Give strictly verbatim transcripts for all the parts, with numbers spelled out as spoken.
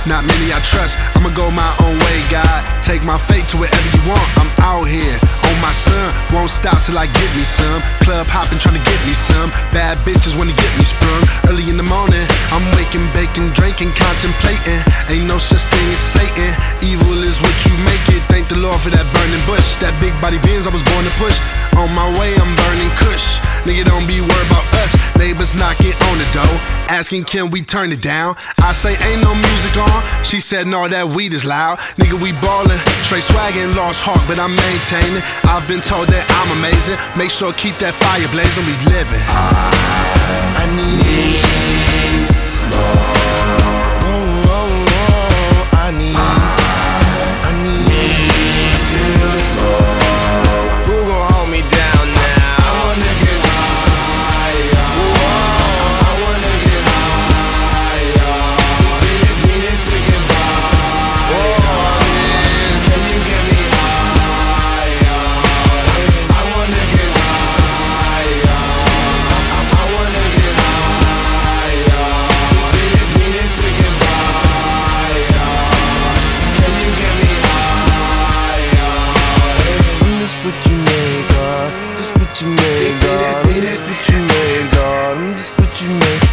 not many I trust. I'ma go my own way, God. Take my fate to wherever you want. I'm out here on my son, won't stop till I get me some. Club hopping, trying to get me some. Bad bitches wanna get me sprung. Early in the morning, I'm waking, baking, drinking, contemplating. Ain't no such thing as Satan. Evil is what you make it. Thank the Lord for that burning bush. That big body Benz I was born to push. On my way, I'm burning kush. Nigga, don't be worried about us. Neighbors knocking on the door, asking can we turn it down. I say ain't no music on. She said no, that weed is loud. Nigga, we ballin', straight swaggin', lost heart, but I'm maintaining. I've been told that I'm amazing. Make sure keep that fire blazing. We living. I need slow. Oh, oh, oh. I need. I need you slow. Who gon' hold me down now? I wanna get higher. I wanna get higher. Need to get higher. Can you get me higher? I wanna get higher. I wanna get higher. Need to get higher. Can you get me higher? I'm just what you made, God. Just what you made, God. I'm just what you made, God. I'm just what you made.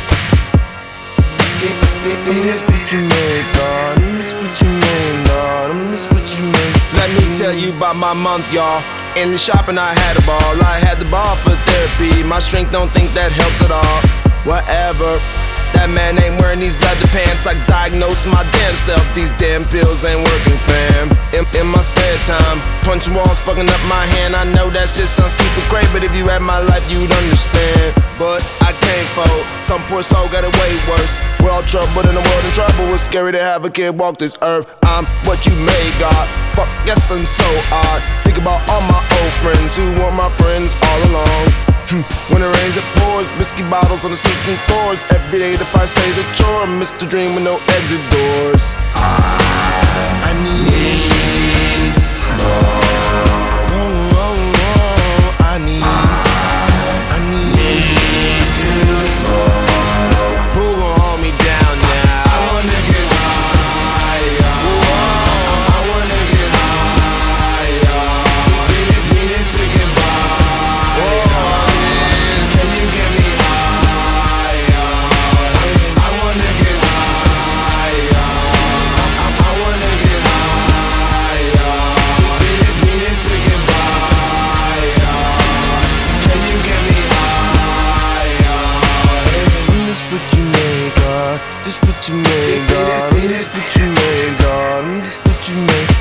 I'm just what you made, God. I'm just what you made, God. I'm just what you made. Let me tell you about my month, y'all. In the shopping I had a ball. I had the ball for therapy. My strength don't think that helps at all. Whatever. That man ain't wearing these leather pants. I diagnosed my damn self. These damn pills ain't working, fam. In, in my spare time, punching walls, fucking up my hand. I know that shit sounds super great, but if you had my life, you'd understand. But I can't fold. Some poor soul got it way worse. We're all troubled in the world in trouble. It's scary to have a kid walk this earth. I'm what you made, God. Fuck, yes, I'm so odd. Think about all my old friends who weren't my friends all along. When it rains, it pours. Whiskey bottles on the sixteen floors. Every day the fight says a chore. Mister Dream with no exit doors. I need slow. Oh, oh, oh. I need. I need you slow. Who gon' hold me down now? I wanna get higher. I wanna get higher. Need to get higher. Can you get me higher? I wanna get higher. I wanna get higher. Need to get higher. Can you get me higher? I'm just what you made, God. Just what you made, God. I'm just what you made, God. I'm just what you made.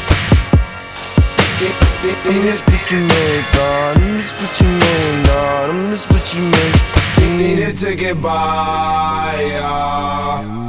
I'm just what you made, God. I'm just what you made, God. I'm just what you made. Needed to get by, yeah.